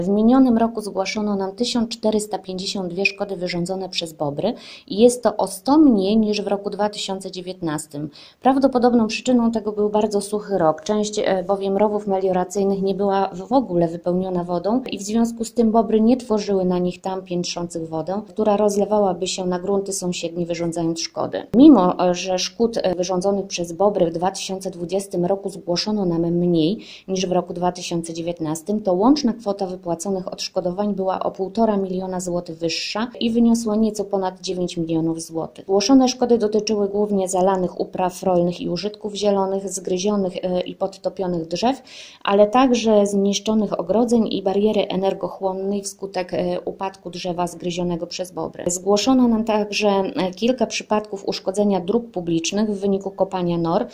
W minionym roku zgłoszono nam 1452 szkody wyrządzone przez bobry i jest to o 100 mniej niż w roku 2019. Prawdopodobną przyczyną tego był bardzo suchy rok. Część bowiem rowów melioracyjnych nie była w ogóle wypełniona wodą i w związku z tym bobry nie tworzyły na nich tam piętrzących wodę, która rozlewałaby się na grunty sąsiednie, wyrządzając szkody. Mimo że szkód wyrządzonych przez bobry w 2020 roku zgłoszono nam mniej niż w roku 2019, to łączna kwota wypłaconych odszkodowań była o 1,5 miliona złotych wyższa i wyniosła nieco ponad 9 milionów złotych. Zgłoszone szkody dotyczyły głównie zalanych upraw rolnych i użytków zielonych, zgryzionych i podtopionych drzew, ale także zniszczonych ogrodzeń i bariery energochłonnej wskutek upadku drzewa zgryzionego przez bobry. Zgłoszono nam także kilka przypadków uszkodzenia dróg publicznych w wyniku kopania nor,